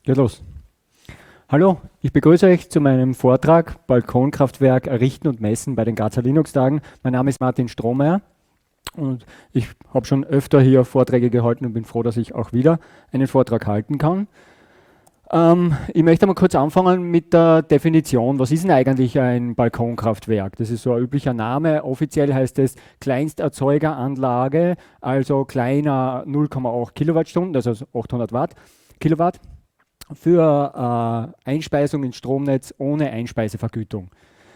Geht los. Hallo, ich begrüße euch zu meinem Vortrag Balkonkraftwerk errichten und messen bei den Grazer Linux-Tagen. Mein Name ist Martin Strohmeier und ich habe schon öfter hier Vorträge gehalten und bin froh, dass ich auch wieder einen Vortrag halten kann. Ich möchte mal kurz anfangen mit der Definition. Was ist denn eigentlich ein Balkonkraftwerk? Das ist so ein üblicher Name. Offiziell heißt es Kleinsterzeugeranlage, also kleiner 0,8 Kilowattstunden, also 800 Kilowatt für Einspeisung ins Stromnetz ohne Einspeisevergütung.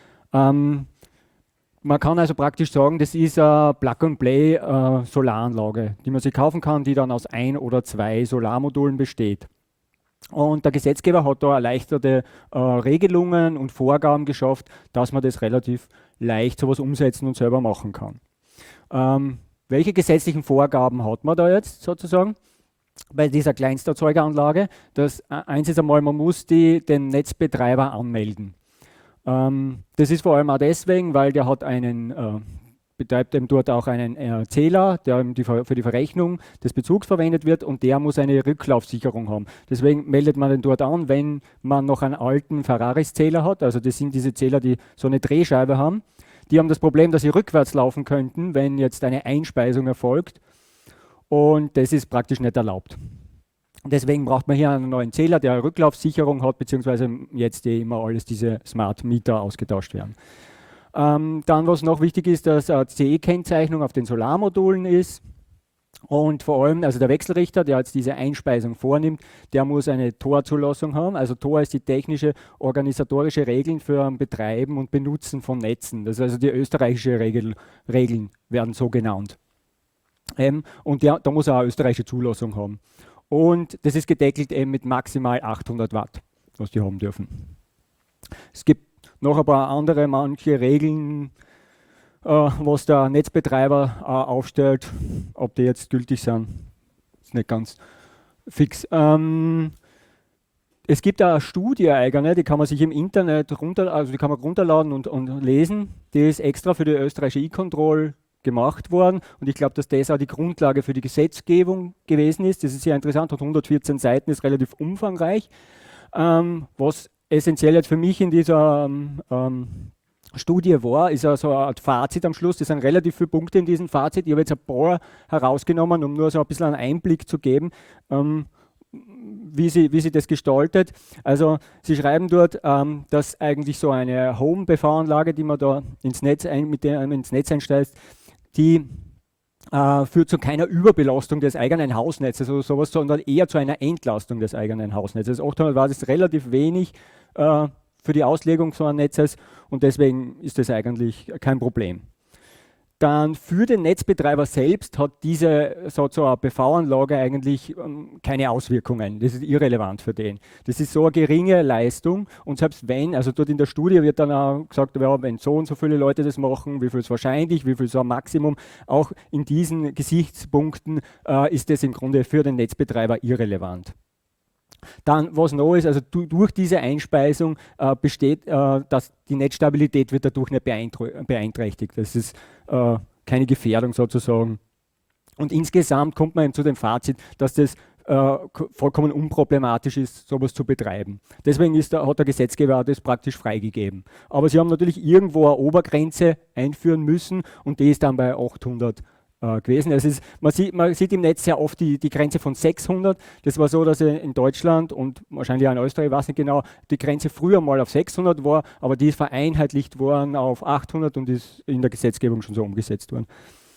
Man kann also praktisch sagen, das ist eine Plug-and-Play Solaranlage, die man sich kaufen kann, die dann aus ein oder zwei Solarmodulen besteht. Und der Gesetzgeber hat da erleichterte Regelungen und Vorgaben geschafft, dass man das relativ leicht sowas umsetzen und selber machen kann. Welche gesetzlichen Vorgaben hat man da jetzt sozusagen? Bei dieser Kleinsterzeugeranlage. Eins ist einmal, man muss den Netzbetreiber anmelden. Das ist vor allem auch deswegen, weil der hat betreibt eben dort auch einen Zähler, der für die Verrechnung des Bezugs verwendet wird, und der muss eine Rücklaufsicherung haben. Deswegen meldet man den dort an, wenn man noch einen alten Ferraris-Zähler hat. Also das sind diese Zähler, die so eine Drehscheibe haben. Die haben das Problem, dass sie rückwärts laufen könnten, wenn jetzt eine Einspeisung erfolgt. Und das ist praktisch nicht erlaubt. Deswegen braucht man hier einen neuen Zähler, der eine Rücklaufsicherung hat, beziehungsweise jetzt immer alles diese Smart Meter ausgetauscht werden. Dann, was noch wichtig ist, dass eine CE-Kennzeichnung auf den Solarmodulen ist. Und vor allem, also der Wechselrichter, der jetzt diese Einspeisung vornimmt, der muss eine TOR-Zulassung haben. Also TOR ist die technische, organisatorische Regeln für ein Betreiben und Benutzen von Netzen. Das ist also die österreichische Regeln werden so genannt. Und da muss er auch eine österreichische Zulassung haben. Und das ist gedeckelt eben mit maximal 800 Watt, was die haben dürfen. Es gibt noch ein paar andere, manche Regeln, was der Netzbetreiber aufstellt. Ob die jetzt gültig sind, ist nicht ganz fix. Es gibt auch eine Studie eigene, die kann man sich im Internet runterladen und lesen. Die ist extra für die österreichische E-Control gemacht worden, und ich glaube, dass das auch die Grundlage für die Gesetzgebung gewesen ist. Das ist sehr interessant, hat 114 Seiten, ist relativ umfangreich. Was essentiell jetzt für mich in dieser Studie war, ist so eine Art Fazit am Schluss. Das sind relativ viele Punkte in diesem Fazit. Ich habe jetzt ein paar herausgenommen, um nur so ein bisschen einen Einblick zu geben, wie sie das gestaltet. Also sie schreiben dort, dass eigentlich so eine Home-PV-Anlage, die man da ins Netz einspeist, die führt zu keiner Überbelastung des eigenen Hausnetzes oder sowas, sondern eher zu einer Entlastung des eigenen Hausnetzes. 800 Watt ist relativ wenig für die Auslegung so eines Netzes, und deswegen ist das eigentlich kein Problem. Dann für den Netzbetreiber selbst hat diese so eine PV-Anlage eigentlich keine Auswirkungen. Das ist irrelevant für den. Das ist so eine geringe Leistung, und selbst wenn, also dort in der Studie wird dann auch gesagt, ja, wenn so und so viele Leute das machen, wie viel ist wahrscheinlich, wie viel ist so ein Maximum, auch in diesen Gesichtspunkten ist das im Grunde für den Netzbetreiber irrelevant. Dann, was noch ist, also durch diese Einspeisung besteht, dass die Netzstabilität wird dadurch nicht beeinträchtigt. Das ist keine Gefährdung sozusagen. Und insgesamt kommt man eben zu dem Fazit, dass das vollkommen unproblematisch ist, sowas zu betreiben. Deswegen hat der Gesetzgeber das praktisch freigegeben. Aber sie haben natürlich irgendwo eine Obergrenze einführen müssen, und die ist dann bei 800 gewesen. Man sieht im Netz sehr oft die Grenze von 600. Das war so, dass in Deutschland und wahrscheinlich auch in Österreich, ich weiß nicht genau, die Grenze früher mal auf 600 war, aber die ist vereinheitlicht worden auf 800 und ist in der Gesetzgebung schon so umgesetzt worden.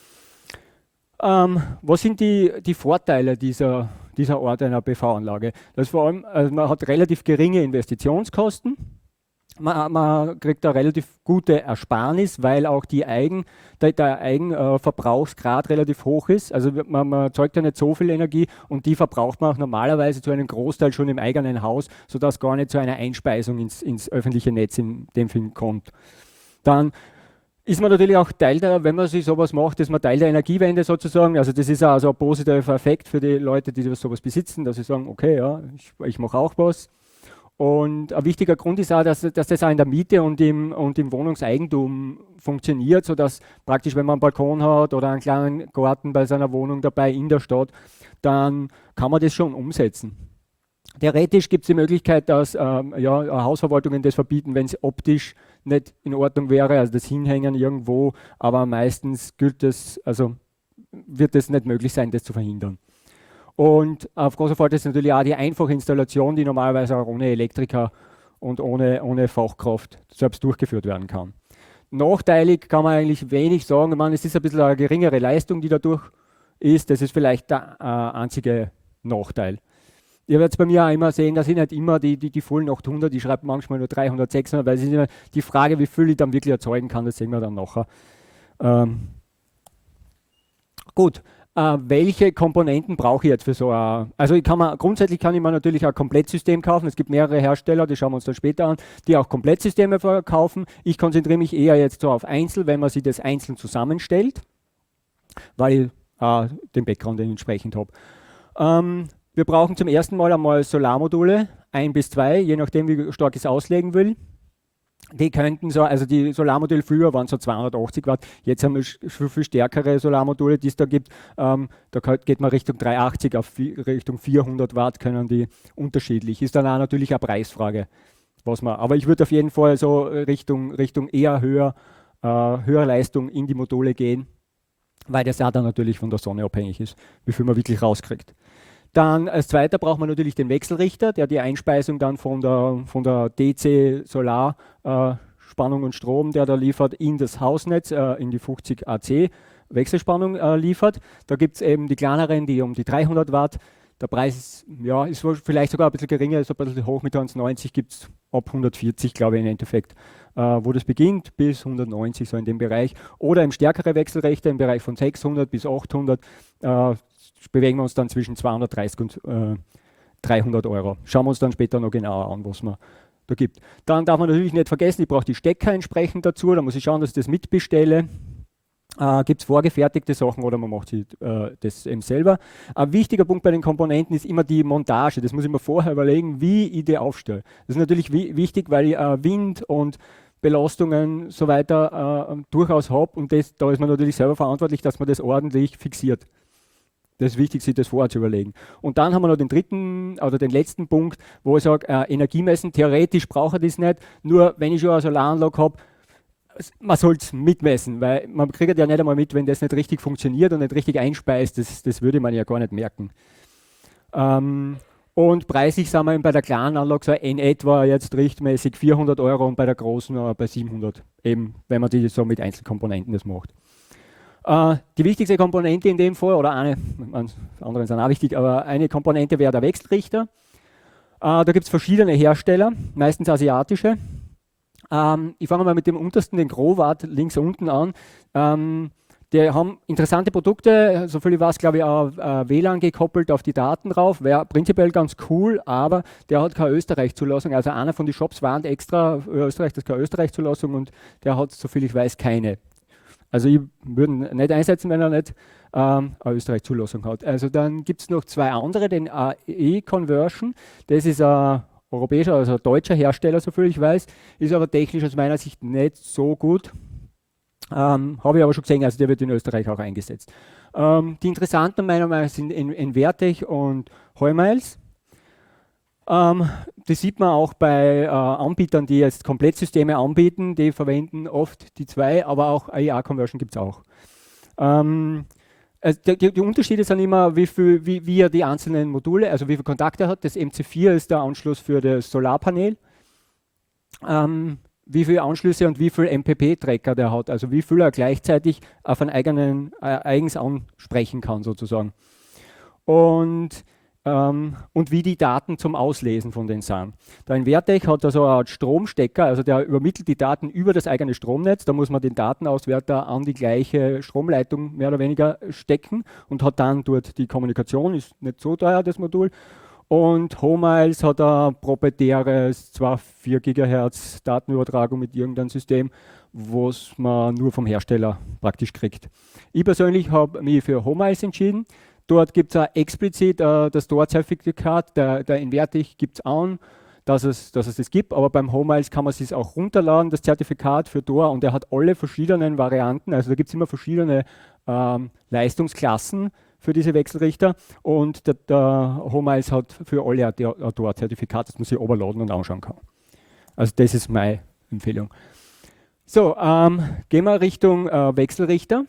Was sind die Vorteile dieser Art einer PV-Anlage? Das ist vor allem, also man hat relativ geringe Investitionskosten. Man kriegt eine relativ gute Ersparnis, weil auch der Eigenverbrauchsgrad relativ hoch ist. Also man erzeugt ja nicht so viel Energie, und die verbraucht man auch normalerweise zu einem Großteil schon im eigenen Haus, sodass gar nicht zu einer Einspeisung ins öffentliche Netz in dem Film kommt. Dann ist man natürlich auch wenn man sich sowas macht, ist man Teil der Energiewende sozusagen. Also das ist also ein positiver Effekt für die Leute, die sowas besitzen, dass sie sagen, okay, ja, ich mache auch was. Und ein wichtiger Grund ist auch, dass das auch in der Miete und im Wohnungseigentum funktioniert, sodass praktisch, wenn man einen Balkon hat oder einen kleinen Garten bei seiner Wohnung dabei in der Stadt, dann kann man das schon umsetzen. Theoretisch gibt es die Möglichkeit, dass ja, Hausverwaltungen das verbieten, wenn es optisch nicht in Ordnung wäre, also das Hinhängen irgendwo, aber meistens gilt das, also wird es nicht möglich sein, das zu verhindern. Und auf großer Folge ist natürlich auch die einfache Installation, die normalerweise auch ohne Elektriker und ohne Fachkraft selbst durchgeführt werden kann. Nachteilig kann man eigentlich wenig sagen. Ich meine, es ist ein bisschen eine geringere Leistung, die dadurch ist. Das ist vielleicht der einzige Nachteil. Ihr werdet bei mir auch immer sehen, dass ich nicht immer die vollen 800, ich schreibe manchmal nur 300, 600, weil es ist immer die Frage, wie viel ich dann wirklich erzeugen kann, das sehen wir dann nachher. Gut, welche Komponenten brauche ich jetzt für so ein, also grundsätzlich kann ich mir natürlich ein Komplettsystem kaufen, es gibt mehrere Hersteller, die schauen wir uns dann später an, die auch Komplettsysteme verkaufen. Ich konzentriere mich eher jetzt so auf Einzel, wenn man sich das einzeln zusammenstellt, weil ich den Background entsprechend habe. Wir brauchen zum ersten Mal einmal Solarmodule, 1 bis 2, je nachdem wie stark ich es auslegen will. Die könnten so, also die Solarmodule früher waren so 280 Watt, jetzt haben wir schon viel stärkere Solarmodule, die es da gibt. Da geht man Richtung 380 auf Richtung 400 Watt können die unterschiedlich. Ist dann auch natürlich eine Preisfrage, aber ich würde auf jeden Fall so Richtung eher höher Leistung in die Module gehen, weil das ja dann natürlich von der Sonne abhängig ist, wie viel man wirklich rauskriegt. Dann als zweiter braucht man natürlich den Wechselrichter, der die Einspeisung dann von der DC-Solar Spannung und Strom, der da liefert, in das Hausnetz, in die 50 AC Wechselspannung liefert. Da gibt es eben die kleineren, die um die 300 Watt. Der Preis ist vielleicht sogar ein bisschen geringer, ist ein bisschen hoch, mit 190 gibt es ab 140, glaube ich, im Endeffekt, wo das beginnt, bis 190, so in dem Bereich. Oder im stärkere Wechselrichter im Bereich von 600 bis 800 bewegen wir uns dann zwischen 230 und 300 Euro. Schauen wir uns dann später noch genauer an, was man da gibt. Dann darf man natürlich nicht vergessen, ich brauche die Stecker entsprechend dazu, da muss ich schauen, dass ich das mitbestelle. Gibt es vorgefertigte Sachen oder man macht das eben selber. Ein wichtiger Punkt bei den Komponenten ist immer die Montage. Das muss ich mir vorher überlegen, wie ich die aufstelle. Das ist natürlich wichtig, weil ich Wind und Belastungen so weiter durchaus habe und da ist man natürlich selber verantwortlich, dass man das ordentlich fixiert. Das ist wichtig, sich das vorher zu überlegen. Und dann haben wir noch den dritten oder den letzten Punkt, wo ich sage, Energiemessen, theoretisch brauche ich das nicht, nur wenn ich schon eine Solaranlage habe, man soll es mitmessen, weil man kriegt ja nicht einmal mit, wenn das nicht richtig funktioniert und nicht richtig einspeist, das würde man ja gar nicht merken. Und preislich sind wir bei der kleinen Anlage so in etwa jetzt richtmäßig 400 Euro und bei der großen bei 700, eben wenn man die so mit Einzelkomponenten das macht. Die wichtigste Komponente in dem Fall, oder andere sind auch wichtig, aber eine Komponente wäre der Wechselrichter. Da gibt es verschiedene Hersteller, meistens asiatische. Ich fange mal mit dem untersten, den Growart, links unten an. Die haben interessante Produkte, soviel ich weiß, glaube ich, auch WLAN gekoppelt auf die Daten drauf. Wäre prinzipiell ganz cool, aber der hat keine Österreich-Zulassung. Also einer von den Shops warnt extra, Österreich, das ist keine Österreich-Zulassung und der hat, soviel ich weiß, keine. Also ich würde ihn nicht einsetzen, wenn er nicht eine Österreich-Zulassung hat. Also dann gibt es noch zwei andere, den AE-Conversion. Das ist ein europäischer, also ein deutscher Hersteller, soviel ich weiß, ist aber technisch aus meiner Sicht nicht so gut. Habe ich aber schon gesehen, also der wird in Österreich auch eingesetzt. Die interessanten meiner Meinung nach sind Envertech und Heumiles. Das sieht man auch bei Anbietern, die jetzt Komplettsysteme anbieten, die verwenden oft die zwei, aber auch AEA-Conversion gibt es auch. Also die Unterschiede sind immer, wie er die einzelnen Module, also wie viele Kontakte hat. Das MC4 ist der Anschluss für das Solarpanel. Wie viele Anschlüsse und wie viele MPP-Tracker der hat, also wie viel er gleichzeitig auf einen eigens ansprechen kann sozusagen. Und wie die Daten zum Auslesen von den sind. Der Envertech hat also eine Art Stromstecker, also der übermittelt die Daten über das eigene Stromnetz, da muss man den Datenauswerter an die gleiche Stromleitung mehr oder weniger stecken und hat dann dort die Kommunikation, ist nicht so teuer das Modul. Und Heumiles hat ein proprietäres, zwar 4 GHz Datenübertragung mit irgendeinem System, was man nur vom Hersteller praktisch kriegt. Ich persönlich habe mich für Heumiles entschieden. Dort gibt es explizit das Tor-Zertifikat, der Envertech gibt es an, dass es das gibt, aber beim Heumiles kann man es auch runterladen, das Zertifikat für Tor, und er hat alle verschiedenen Varianten, also da gibt es immer verschiedene Leistungsklassen für diese Wechselrichter und der HOMAIS hat für alle ein Autor-Zertifikat, das man sich runterladen und anschauen kann. Also das ist meine Empfehlung. So, gehen wir Richtung Wechselrichter.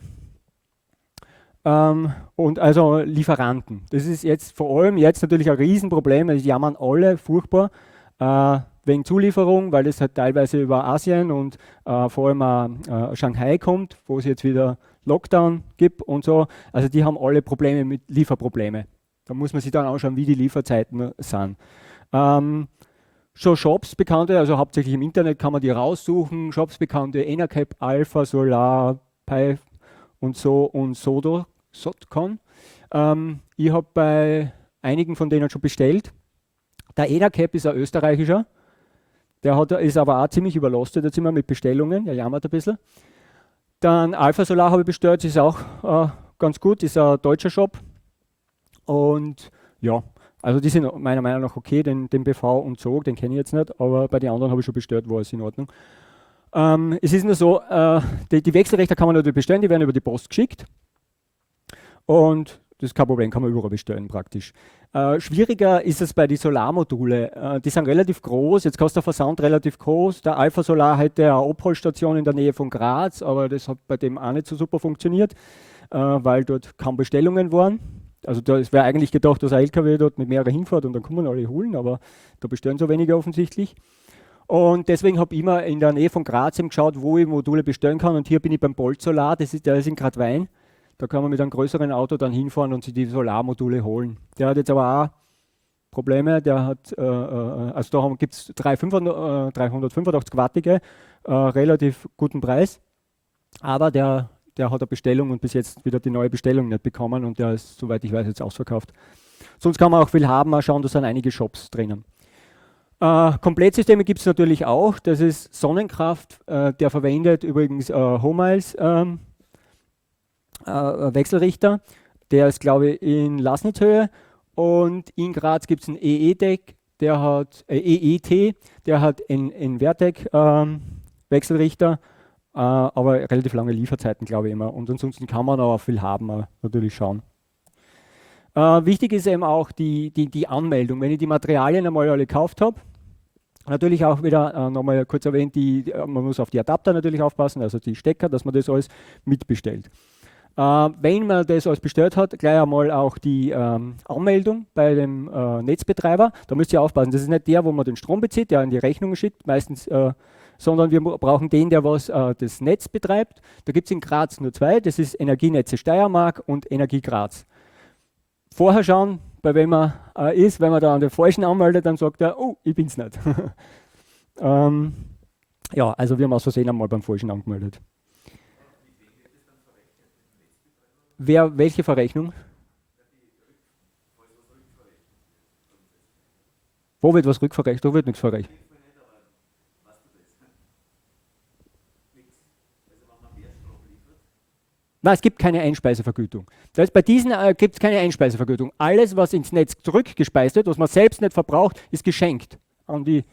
Und also Lieferanten. Das ist jetzt vor allem jetzt natürlich ein Riesenproblem. Es jammern alle furchtbar wegen Zulieferung, weil das halt teilweise über Asien und vor allem auch Shanghai kommt, wo es jetzt wieder Lockdown gibt und so. Also die haben alle Probleme mit Lieferprobleme. Da muss man sich dann anschauen, wie die Lieferzeiten sind. Schon Shops bekannte, also hauptsächlich im Internet kann man die raussuchen. Shops bekannte Enercap, Alpha, Solar, Pi und so und Sotcon. Ich habe bei einigen von denen schon bestellt. Der Enercap ist ein österreichischer. Ist aber auch ziemlich überlastet jetzt immer mit Bestellungen. Er jammert ein bisschen. Dann Alpha Solar habe ich bestellt, ist auch ganz gut, ist ein deutscher Shop. Und ja, also die sind meiner Meinung nach okay, den BV und so, den kenne ich jetzt nicht, aber bei den anderen habe ich schon bestellt, war es in Ordnung. Es ist nur so, die Wechselrichter kann man natürlich bestellen, die werden über die Post geschickt. Und das ist kein Problem, kann man überall bestellen praktisch. Schwieriger ist es bei den Solarmodule. Die sind relativ groß, jetzt kostet der Versand relativ groß. Der Alpha Solar hätte eine Abholstation in der Nähe von Graz, aber das hat bei dem auch nicht so super funktioniert, weil dort kaum Bestellungen waren. Also es wäre eigentlich gedacht, dass ein LKW dort mit mehreren hinfährt und dann kann man alle holen, aber da bestellen so wenige offensichtlich. Und deswegen habe ich immer in der Nähe von Graz eben geschaut, wo ich Module bestellen kann. Und hier bin ich beim Bolt Solar, der ist in Gradwein. Da kann man mit einem größeren Auto dann hinfahren und sich die Solarmodule holen. Der hat jetzt aber auch Probleme. Der hat, also da gibt es 385-wattige, relativ guten Preis. Aber der hat eine Bestellung und bis jetzt wieder die neue Bestellung nicht bekommen und der ist, soweit ich weiß, jetzt ausverkauft. Sonst kann man auch viel haben, mal schauen, da sind einige Shops drinnen. Komplettsysteme gibt es natürlich auch. Das ist Sonnenkraft, der verwendet übrigens HOMAIS Wechselrichter. Der ist, glaube ich, in Lasnitzhöhe und in Graz gibt es einen EETEC, der hat EET, der hat einen Vertec Wechselrichter, aber relativ lange Lieferzeiten, glaube ich immer. Und ansonsten kann man auch viel haben, natürlich schauen. Wichtig ist eben auch die Anmeldung. Wenn ich die Materialien einmal alle gekauft habe, natürlich auch wieder nochmal kurz erwähnt, man muss auf die Adapter natürlich aufpassen, also die Stecker, dass man das alles mitbestellt. Wenn man das alles bestellt hat, gleich einmal auch die Anmeldung bei dem Netzbetreiber. Da müsst ihr aufpassen, das ist nicht der, wo man den Strom bezieht, der in die Rechnung schickt, meistens, sondern wir brauchen den, der das Netz betreibt. Da gibt es in Graz nur zwei, das ist Energienetze Steiermark und Energie Graz. Vorher schauen, bei wem man ist, wenn man da an den Falschen anmeldet, dann sagt er, oh, ich bin's nicht. Ja, also wir haben aus Versehen einmal beim Falschen angemeldet. Welche Verrechnung? Wo wird was rückverrechnet? Da wird nichts verrechnet. Nein, es gibt keine Einspeisevergütung. Das heißt, bei diesen gibt es keine Einspeisevergütung. Alles, was ins Netz zurückgespeist wird, was man selbst nicht verbraucht, ist geschenkt. An die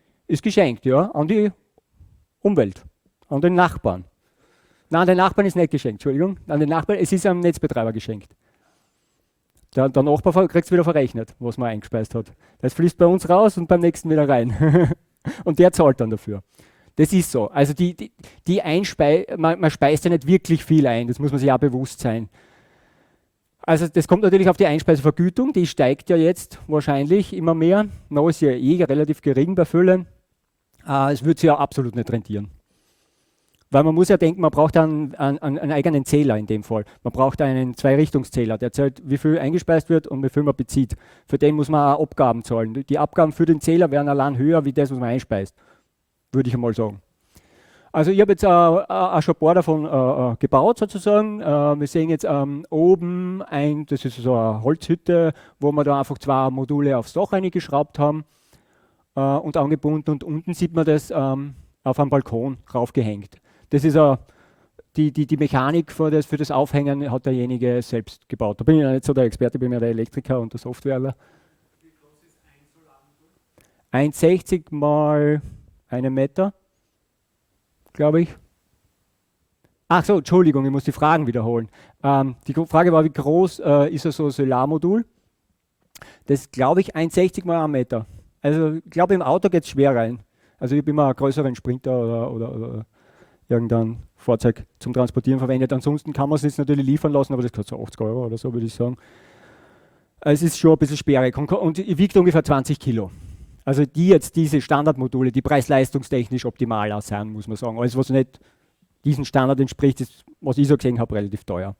Umwelt, an den Nachbarn. Nein, an den Nachbarn ist nicht geschenkt, Entschuldigung. An den Nachbarn, es ist am Netzbetreiber geschenkt. Der Nachbar kriegt es wieder verrechnet, was man eingespeist hat. Das fließt bei uns raus und beim nächsten wieder rein. Und der zahlt dann dafür. Das ist so. Also man speist ja nicht wirklich viel ein, das muss man sich auch bewusst sein. Also das kommt natürlich auf die Einspeisevergütung, die steigt ja jetzt wahrscheinlich immer mehr. Noch ist ja relativ gering bei Füllen. Es wird sich ja absolut nicht rentieren. Weil man muss ja denken, man braucht einen eigenen Zähler in dem Fall. Man braucht einen Zweirichtungszähler, der zählt, wie viel eingespeist wird und wie viel man bezieht. Für den muss man auch Abgaben zahlen. Die Abgaben für den Zähler werden allein höher, wie das, was man einspeist. Würde ich einmal sagen. Also ich habe jetzt auch schon ein paar davon gebaut sozusagen. Wir sehen jetzt oben das ist so eine Holzhütte, wo wir da einfach zwei Module aufs Dach reingeschraubt haben und angebunden und unten sieht man das auf einem Balkon raufgehängt. Das ist die Mechanik für das Aufhängen hat derjenige selbst gebaut. Da bin ich ja nicht so der Experte, bin ja der Elektriker und der Softwareler. Wie groß ist ein Solarmodul? 1,60 mal 1 Meter, glaube ich. Ach so, Entschuldigung, ich muss die Fragen wiederholen. Die Frage war, wie groß ist so ein Solarmodul? Das glaube ich 1,60 mal 1 Meter. Also ich glaube, im Auto geht es schwer rein. Also ich habe immer einen größeren Sprinter oder irgendein Fahrzeug zum Transportieren verwendet. Ansonsten kann man es jetzt natürlich liefern lassen, aber das kostet so 80 Euro oder so, würde ich sagen. Es ist schon ein bisschen sperrig und wiegt ungefähr 20 Kilo. Also diese Standardmodule, die preis-leistungstechnisch optimal sein, muss man sagen. Alles, was nicht diesem Standard entspricht, ist, was ich so gesehen habe, relativ teuer.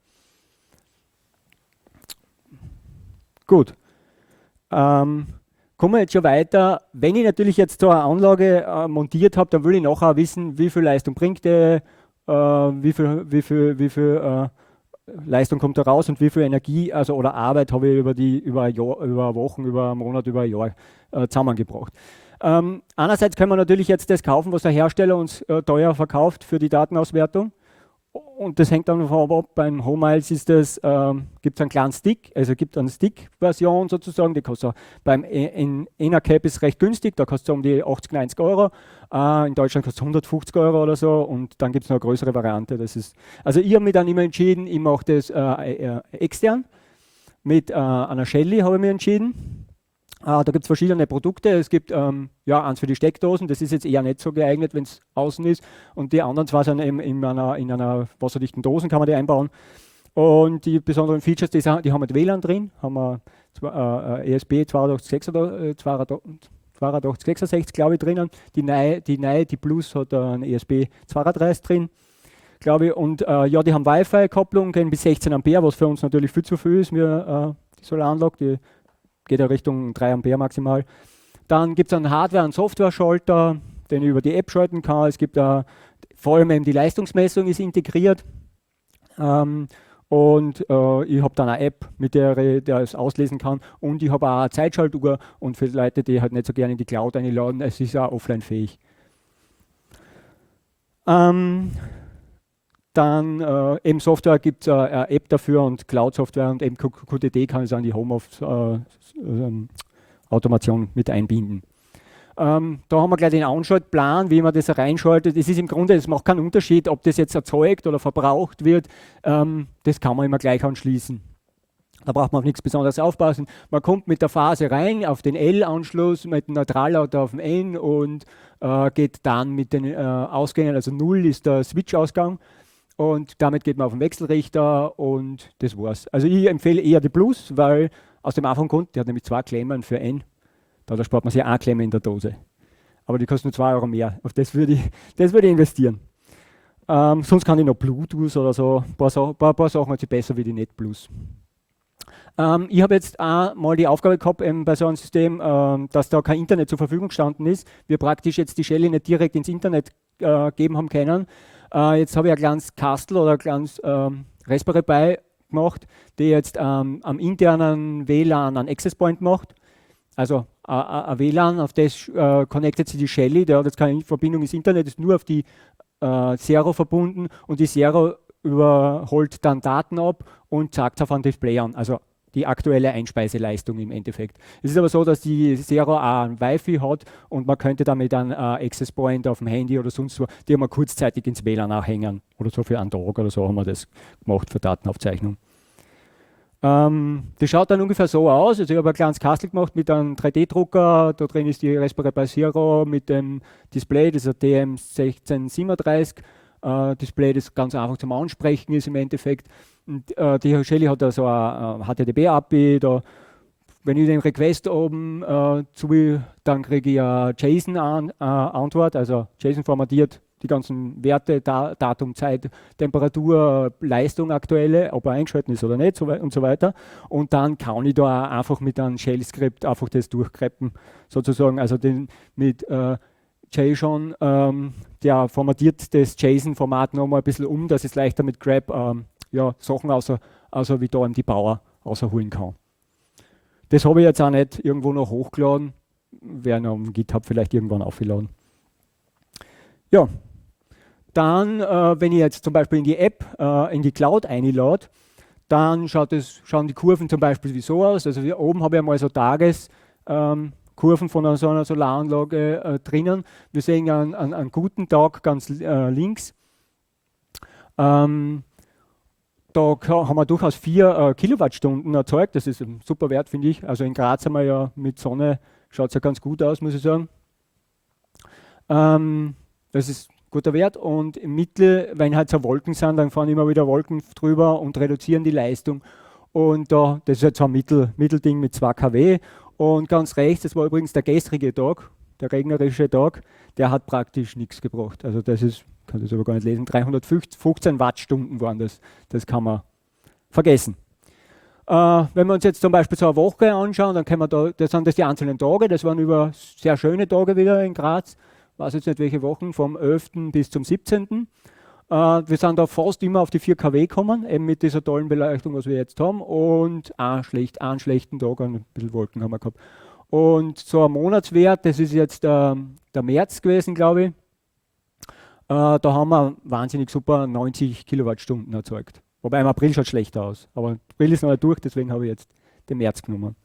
Gut. Kommen wir jetzt schon weiter. Wenn ich natürlich jetzt so eine Anlage montiert habe, dann will ich nachher wissen, wie viel Leistung bringt die, wie viel Leistung kommt da raus und wie viel Energie oder Arbeit habe ich über Wochen, über einen Monat, über ein Jahr zusammengebracht. Einerseits können wir natürlich jetzt das kaufen, was der Hersteller uns teuer verkauft für die Datenauswertung. Und das hängt dann davon ab, beim HomeMiles gibt es einen kleinen Stick, also gibt eine Stick-Version sozusagen, die kostet beim EnerCap ist recht günstig, da kostet es um die 80, 90 Euro, in Deutschland kostet es 150 Euro oder so und dann gibt es noch eine größere Variante. Also ich habe mich dann immer entschieden, ich mache das extern, mit einer Shelly habe ich mich entschieden. Da gibt es verschiedene Produkte. Es gibt eins für die Steckdosen, das ist jetzt eher nicht so geeignet, wenn es außen ist. Und die anderen zwei sind in einer wasserdichten Dose, kann man die einbauen. Und die besonderen Features, die haben mit WLAN drin, haben wir ESP 8266, glaube ich, drinnen. Die Plus hat einen ESP 32 drin, glaube ich. Und die haben Wi-Fi-Kopplung, gehen bis 16 Ampere, was für uns natürlich viel zu viel ist, die Solaranlage, die geht ja Richtung 3 Ampere maximal. Dann gibt es einen Hardware- und Software-Schalter, den ich über die App schalten kann. Es gibt vor allem eben die Leistungsmessung ist integriert. Ich habe dann eine App, mit der ich das auslesen kann. Und ich habe auch eine Zeitschaltuhr. Und für Leute, die halt nicht so gerne in die Cloud einladen, es ist auch offline-fähig. Dann eben Software gibt es eine App dafür und Cloud-Software und eben QTD kann ich an die Home-Automation mit einbinden. Da haben wir gleich den Anschaltplan, wie man das reinschaltet. Es ist im Grunde, es macht keinen Unterschied, ob das jetzt erzeugt oder verbraucht wird. Das kann man immer gleich anschließen. Da braucht man auf nichts Besonderes aufpassen. Man kommt mit der Phase rein auf den L-Anschluss, mit dem Neutrallauter auf dem N und geht dann mit den Ausgängen, also 0 ist der Switch-Ausgang. Und damit geht man auf den Wechselrichter und das war's. Also ich empfehle eher die Plus, weil aus dem einfachen Grund, die hat nämlich 2 Klemmen für N. Da spart man sich eine Klemme in der Dose. Aber die kostet nur 2 Euro mehr. Auf das würde ich investieren. Sonst kann ich noch Bluetooth oder so. Ein paar Sachen hat sie besser wie die Net Plus. Ich habe jetzt auch mal die Aufgabe gehabt bei so einem System, dass da kein Internet zur Verfügung gestanden ist. Wir praktisch jetzt die Shelly nicht direkt ins Internet geben haben können. Jetzt habe ich ein kleines Kastel oder ein kleines Raspberry Pi gemacht, die jetzt am internen WLAN einen Access Point macht. Also ein WLAN, auf das connectet sich die Shelly, der hat jetzt keine Verbindung ins Internet, ist nur auf die Zero verbunden und die Zero holt dann Daten ab und zeigt es auf ein Display an. Also die aktuelle Einspeiseleistung im Endeffekt. Es ist aber so, dass die Zero auch ein Wi-Fi hat und man könnte damit einen Access Point auf dem Handy oder sonst wo, die haben wir kurzzeitig ins WLAN nachhängen oder so für einen Tag oder so haben wir das gemacht für Datenaufzeichnung. Das schaut dann ungefähr so aus. Also ich habe ein kleines Kastel gemacht mit einem 3D-Drucker, da drin ist die Raspberry Pi Zero mit dem Display, das ist ein DM1637 Display, das ganz einfach zum Ansprechen ist im Endeffekt. Und, die Shelly hat also ein HTTP-API, wenn ich den Request oben dann kriege ich eine JSON-Antwort, also JSON formatiert die ganzen Werte, Datum, Zeit, Temperatur, Leistung aktuelle, ob er eingeschaltet ist oder nicht und so weiter. Und dann kann ich da einfach mit einem Shell-Skript einfach das durchkreppen, sozusagen, also mit JSON, der formatiert das JSON-Format nochmal ein bisschen um, dass es leichter mit Grab Sachen außer wie da die Bauer rausholen kann. Das habe ich jetzt auch nicht irgendwo noch hochgeladen, werden am GitHub vielleicht irgendwann aufgeladen. Ja, dann, wenn ich jetzt zum Beispiel in die App, in die Cloud einlade, dann schauen die Kurven zum Beispiel wie so aus. Also hier oben habe ich einmal so Tageskurven von so einer Solaranlage drinnen. Wir sehen einen guten Tag ganz links. Ähm, haben wir durchaus 4 Kilowattstunden erzeugt. Das ist ein super Wert, finde ich. Also in Graz haben wir ja mit Sonne, schaut es ja ganz gut aus, muss ich sagen. Das ist ein guter Wert. Und im Mittel, wenn halt so Wolken sind, dann fahren immer wieder Wolken drüber und reduzieren die Leistung. Und das ist jetzt so ein Mittelding mit 2 kW. Und ganz rechts, das war übrigens der gestrige Tag, der regnerische Tag, der hat praktisch nichts gebracht. Also das ist, kann das aber gar nicht lesen, 315 Wattstunden waren das. Das kann man vergessen. Wenn wir uns jetzt zum Beispiel so eine Woche anschauen, dann können wir das sind das die einzelnen Tage, das waren über sehr schöne Tage wieder in Graz. Ich weiß jetzt nicht welche Wochen, vom 11. bis zum 17. Wir sind da fast immer auf die 4 kW gekommen, eben mit dieser tollen Beleuchtung, was wir jetzt haben. Und einen schlechten Tag, ein bisschen Wolken haben wir gehabt. Und so ein Monatswert, das ist jetzt der März gewesen, glaube ich. Da haben wir wahnsinnig super 90 Kilowattstunden erzeugt. Wobei im April schaut schlechter aus. Aber April ist noch nicht durch, deswegen habe ich jetzt den März genommen.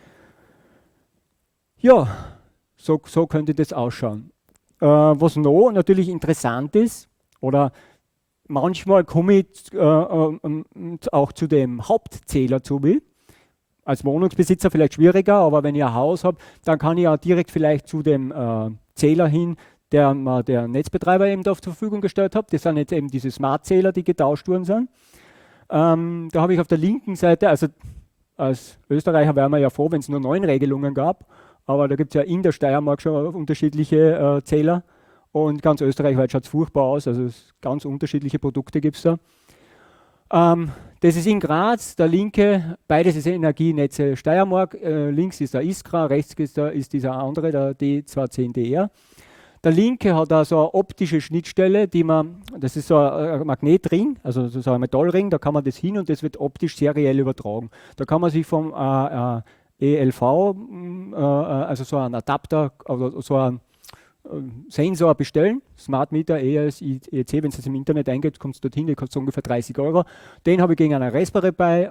Ja, so könnte das ausschauen. Was noch natürlich interessant ist, oder manchmal komme ich auch zu dem Hauptzähler zu mir. Als Wohnungsbesitzer vielleicht schwieriger, aber wenn ich ein Haus habe, dann kann ich auch direkt vielleicht zu dem Zähler hin, der Netzbetreiber eben da zur Verfügung gestellt hat. Das sind jetzt eben diese Smart-Zähler, die getauscht worden sind. Da habe ich auf der linken Seite, also als Österreicher wären wir ja froh, wenn es nur 9 Regelungen gab, aber da gibt es ja in der Steiermark schon unterschiedliche Zähler. Und ganz österreichweit schaut es furchtbar aus, also ganz unterschiedliche Produkte gibt es da. Das ist in Graz, der linke, beides ist Energienetze Steiermark, links ist der Iskra, rechts ist dieser andere, der D210DR. Der linke hat da so eine optische Schnittstelle, das ist so ein Magnetring, also so ein Metallring, da kann man das hin und das wird optisch seriell übertragen. Da kann man sich vom ELV, also so einen Adapter, also so einen Sensor bestellen, Smart Meter, ES, EC, wenn es das im Internet eingeht, kommt es dorthin, die kostet ungefähr 30 Euro. Den habe ich gegen einen Raspberry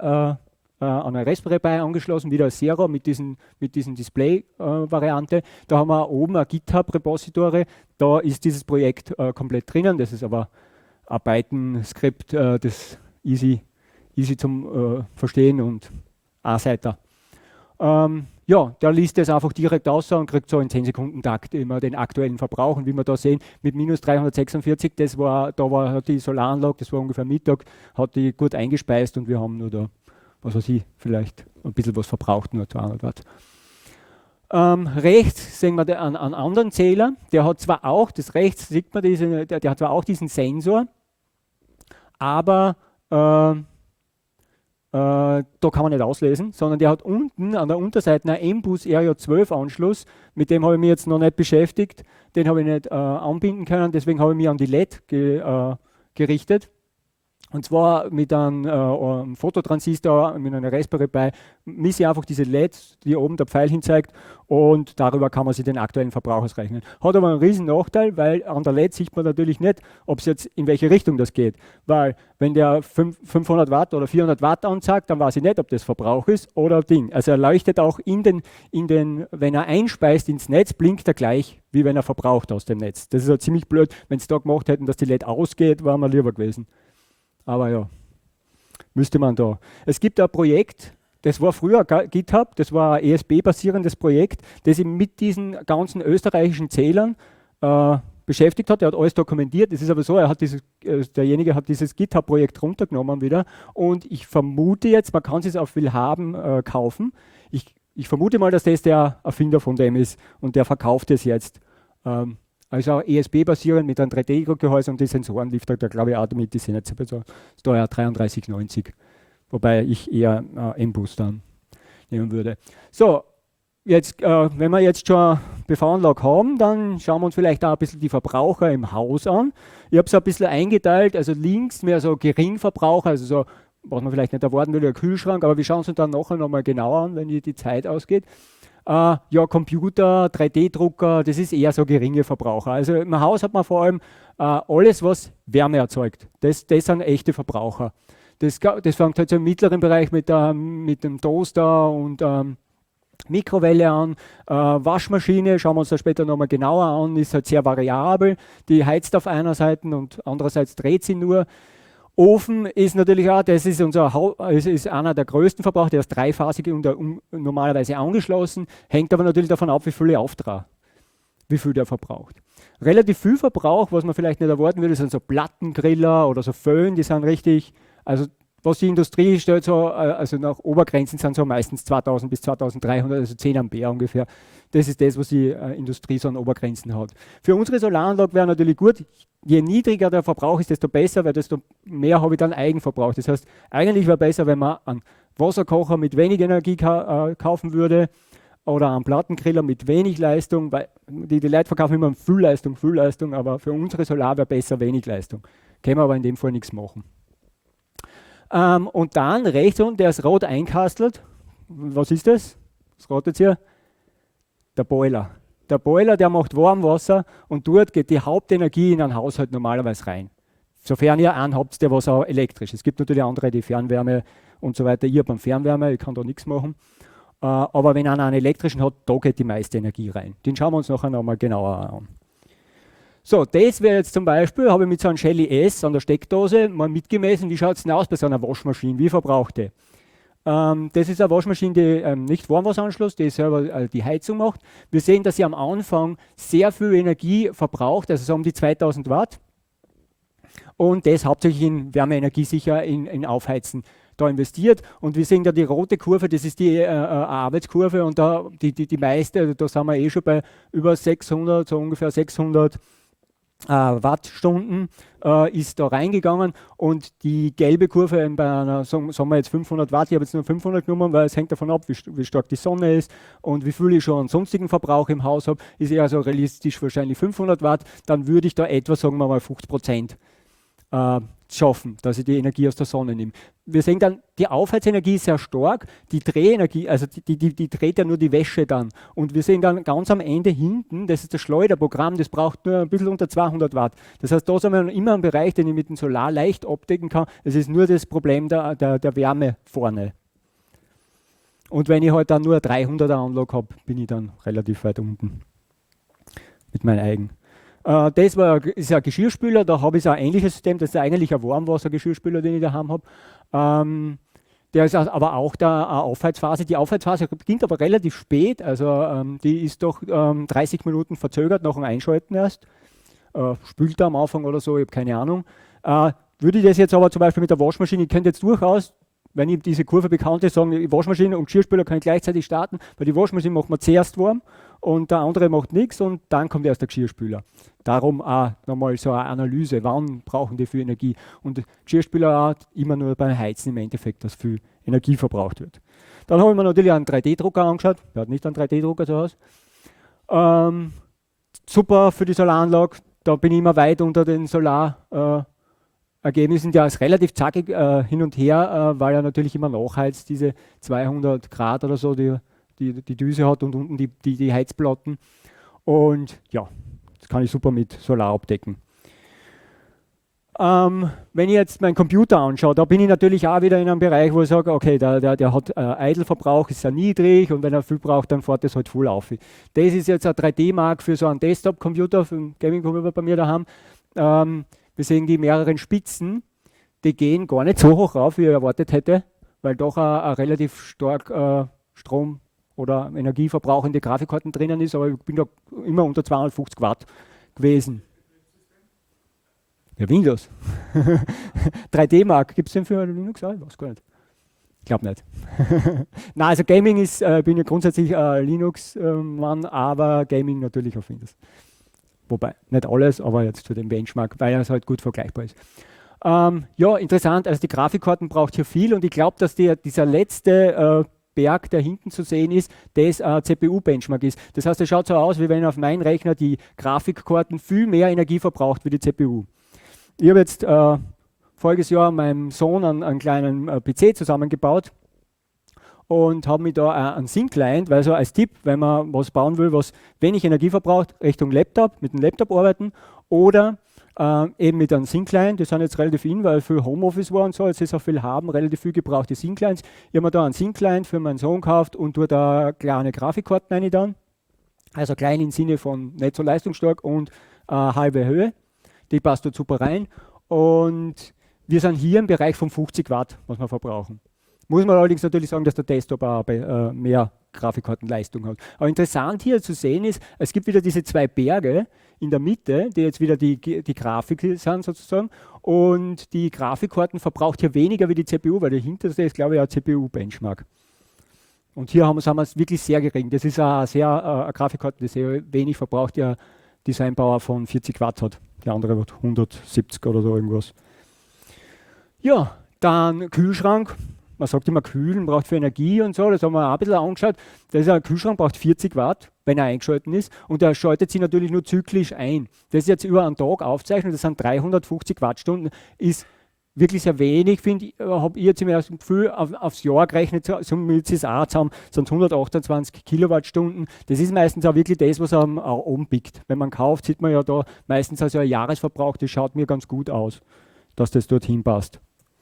Pi angeschlossen, wieder ein Zero mit diesen Display-Variante. Da haben wir oben ein GitHub-Repository, da ist dieses Projekt komplett drinnen, das ist aber ein Python-Skript, das easy zum Verstehen und A-Seiter. Ja, der liest das einfach direkt aus und kriegt so in 10 Sekunden Takt immer den aktuellen Verbrauch. Und wie wir da sehen, mit minus 346, hat die Solaranlage, das war ungefähr Mittag, hat die gut eingespeist und wir haben nur da, was weiß ich, vielleicht ein bisschen was verbraucht, nur 200 Watt. Rechts sehen wir einen anderen Zähler, der hat zwar auch, das rechts sieht man, der hat zwar auch diesen Sensor, aber da kann man nicht auslesen, sondern der hat unten an der Unterseite einen MBus RJ12 Anschluss, mit dem habe ich mich jetzt noch nicht beschäftigt, den habe ich nicht anbinden können, deswegen habe ich mich an die LED gerichtet. Und zwar mit einem Fototransistor, mit einer Raspberry Pi, misse ich einfach diese LEDs, die oben der Pfeil hinzeigt, und darüber kann man sich den aktuellen Verbrauch ausrechnen. Hat aber einen riesen Nachteil, weil an der LED sieht man natürlich nicht, ob es jetzt in welche Richtung das geht. Weil wenn der 500 Watt oder 400 Watt anzeigt, dann weiß ich nicht, ob das Verbrauch ist oder Ding. Also er leuchtet auch wenn er einspeist ins Netz, blinkt er gleich, wie wenn er verbraucht aus dem Netz. Das ist ja ziemlich blöd. Wenn sie da gemacht hätten, dass die LED ausgeht, wäre mir lieber gewesen. Aber ja, müsste man da. Es gibt ein Projekt, das war früher GitHub, das war ein ESP-basierendes Projekt, das sich mit diesen ganzen österreichischen Zählern beschäftigt hat. Er hat alles dokumentiert. Es ist aber so, derjenige hat dieses GitHub-Projekt runtergenommen wieder. Und ich vermute jetzt, man kann es auf Willhaben kaufen. Ich vermute mal, dass das der Erfinder von dem ist und der verkauft es jetzt. Also ESP-basierend mit einem 3D-Druckgehäuse und die Sensoren lief da glaube ich auch damit, die sind jetzt so teuer 33,90. Wobei ich eher M-Bus dann nehmen würde. So, jetzt, wenn wir jetzt schon PV-Anlage haben, dann schauen wir uns vielleicht auch ein bisschen die Verbraucher im Haus an. Ich habe es ein bisschen eingeteilt, also links mehr so Geringverbraucher, also so, was man vielleicht nicht erwarten würde, ein Kühlschrank, aber wir schauen uns dann nachher nochmal genauer an, wenn die Zeit ausgeht. Ja, Computer, 3D-Drucker, das ist eher so geringe Verbraucher. Also im Haus hat man vor allem alles, was Wärme erzeugt. Das sind echte Verbraucher. Das fängt halt so im mittleren Bereich mit dem Toaster und Mikrowelle an. Waschmaschine, schauen wir uns da später nochmal genauer an, ist halt sehr variabel. Die heizt auf einer Seite und andererseits dreht sie nur. Ofen ist natürlich auch, das ist ist einer der größten Verbraucher, der ist dreiphasig und normalerweise angeschlossen, hängt aber natürlich davon ab, wie viel ich auftrage, wie viel der verbraucht. Relativ viel Verbrauch, was man vielleicht nicht erwarten würde, sind so Plattengriller oder so Föhn, die sind richtig, also was die Industrie stellt, so, also nach Obergrenzen sind so meistens 2000 bis 2300, also 10 Ampere ungefähr. Das ist das, was die Industrie so an Obergrenzen hat. Für unsere Solaranlage wäre natürlich gut, je niedriger der Verbrauch ist, desto besser, weil desto mehr habe ich dann Eigenverbrauch. Das heißt, eigentlich wäre besser, wenn man einen Wasserkocher mit wenig Energie kaufen würde oder einen Plattengriller mit wenig Leistung, weil die Leute verkaufen immer viel Leistung, aber für unsere Solar wäre besser wenig Leistung. Können wir aber in dem Fall nichts machen. Und dann rechts unten, der ist rot einkastelt. Was ist das? Was ratet ihr? Der Boiler. Der Boiler, der macht Warmwasser und dort geht die Hauptenergie in einen Haushalt normalerweise rein. Sofern ihr einen habt, der was auch elektrisch ist. Es gibt natürlich andere, die Fernwärme und so weiter. Ich habe einen Fernwärme, ich kann da nichts machen. Aber wenn einer einen elektrischen hat, da geht die meiste Energie rein. Den schauen wir uns nachher nochmal genauer an. So, das wäre jetzt zum Beispiel, habe ich mit so einem Shelly S an der Steckdose mal mitgemessen, wie schaut es denn aus bei so einer Waschmaschine, wie verbraucht die? Das ist eine Waschmaschine, die nicht Warmwasseranschluss, die selber die Heizung macht. Wir sehen, dass sie am Anfang sehr viel Energie verbraucht, also so um die 2000 Watt. Und das hauptsächlich in Wärmeenergie sicher in Aufheizen da investiert. Und wir sehen da die rote Kurve, das ist die Arbeitskurve und da die meiste, da sind wir eh schon bei über 600, so ungefähr 600 Wattstunden ist da reingegangen und die gelbe Kurve bei einer, sagen wir jetzt 500 Watt, ich habe jetzt nur 500 genommen, weil es hängt davon ab, wie stark die Sonne ist und wie viel ich schon an sonstigen Verbrauch im Haus habe, ist eher so realistisch wahrscheinlich 500 Watt, dann würde ich da etwa, sagen wir mal 50% schaffen, dass ich die Energie aus der Sonne nehme. Wir sehen dann, die Aufheizenergie ist sehr stark, die Drehenergie, also die dreht ja nur die Wäsche dann. Und wir sehen dann ganz am Ende hinten, das ist das Schleuderprogramm, das braucht nur ein bisschen unter 200 Watt. Das heißt, da sind wir immer einen Bereich, den ich mit dem Solar leicht abdecken kann. Es ist nur das Problem der Wärme vorne. Und wenn ich halt dann nur eine 300er Anlage habe, bin ich dann relativ weit unten mit meinem eigen. Das ist ein Geschirrspüler, da habe ich so ein ähnliches System, das ist eigentlich ein Warmwassergeschirrspüler, den ich daheim habe. Der ist aber auch da eine Aufheizphase. Die Aufheizphase beginnt aber relativ spät, also die ist doch 30 Minuten verzögert nach dem Einschalten erst. Spült er am Anfang oder so, ich habe keine Ahnung. Würde ich das jetzt aber zum Beispiel mit der Waschmaschine, ich könnte jetzt durchaus, wenn ich diese Kurve bekannt ist, sagen, die Waschmaschine und Geschirrspüler kann ich gleichzeitig starten, weil die Waschmaschine macht man zuerst warm und der andere macht nichts und dann kommt erst der Geschirrspüler. Darum auch nochmal so eine Analyse, wann brauchen die viel Energie. Und Geschirrspüler auch immer nur beim Heizen im Endeffekt, dass viel Energie verbraucht wird. Dann habe ich mir natürlich einen 3D-Drucker angeschaut, wer hat nicht einen 3D-Drucker zu Hause. Super für die Solaranlage, da bin ich immer weit unter den Solarergebnissen, der ist relativ zackig hin und her, weil er natürlich immer nachheizt, diese 200 Grad oder so, die Düse hat und unten die Heizplatten. Und ja, das kann ich super mit Solar abdecken. Wenn ich jetzt meinen Computer anschaue, da bin ich natürlich auch wieder in einem Bereich, wo ich sage, okay, der hat Idle-Verbrauch, ist sehr niedrig und wenn er viel braucht, dann fährt das halt voll auf. Das ist jetzt ein 3D-Mark für so einen Desktop-Computer, für einen Gaming-Computer bei mir daheim. Wir sehen die mehreren Spitzen, die gehen gar nicht so hoch rauf, wie ich erwartet hätte, weil doch ein relativ stark Strom- oder Energieverbrauch in die Grafikkarten drinnen ist, aber ich bin da immer unter 250 Watt gewesen. Ja, Windows. 3D-Mark, gibt es den für Linux? Ich weiß gar nicht. Ich glaube nicht. Nein, also Gaming ist, bin ja grundsätzlich Linux-Mann, aber Gaming natürlich auf Windows. Wobei, nicht alles, aber jetzt für den Benchmark, weil es halt gut vergleichbar ist. Ja, interessant, also die Grafikkarten braucht hier viel und ich glaube, dass dieser letzte Berg, der hinten zu sehen ist, das CPU-Benchmark ist. Das heißt, es schaut so aus, wie wenn auf meinem Rechner die Grafikkarten viel mehr Energie verbraucht wie die CPU. Ich habe jetzt voriges Jahr meinem Sohn einen kleinen PC zusammengebaut und habe mir da einen Syn-Client, weil so als Tipp, wenn man was bauen will, was wenig Energie verbraucht, Richtung Laptop, mit dem Laptop arbeiten oder eben mit einem Syn-Client, die sind jetzt relativ in, weil viel Homeoffice war und so, jetzt ist auch viel haben, relativ viel gebrauchte Syn-Clients. Ich habe mir da einen Syn-Client für meinen Sohn gekauft und tue da kleine Grafikkarten rein dann. Also klein im Sinne von nicht so leistungsstark und halbe Höhe. Die passt dort super rein. Und Wir sind hier im Bereich von 50 Watt, was wir verbrauchen. Muss man allerdings natürlich sagen, dass der Desktop auch mehr Grafikkartenleistung hat. Aber interessant hier zu sehen ist, es gibt wieder diese zwei Berge in der Mitte, die jetzt wieder die Grafik sind sozusagen. Und die Grafikkarten verbraucht hier weniger wie die CPU, weil der hinterste ist, glaube ich, ein CPU-Benchmark. Und hier haben wir es wirklich sehr gering. Das ist eine Grafikkarte, die sehr wenig verbraucht, die eine Designpower von 40 Watt hat. Die andere wird 170 oder so irgendwas. Ja, dann Kühlschrank. Man sagt immer, kühlen braucht für Energie und so. Das haben wir auch ein bisschen angeschaut. Das ist ein Kühlschrank, braucht 40 Watt, wenn er eingeschaltet ist. Und er schaltet sich natürlich nur zyklisch ein. Das ist jetzt über einen Tag aufzeichnet. Das sind 350 Wattstunden. Ist wirklich sehr wenig, finde ich. Habe ich jetzt im ersten Gefühl aufs Jahr gerechnet, somit ist es auch zusammen, sind 128 Kilowattstunden. Das ist meistens auch wirklich das, was am oben biegt. Wenn man kauft, sieht man ja da meistens also ein Jahresverbrauch. Das schaut mir ganz gut aus, dass das dorthin passt.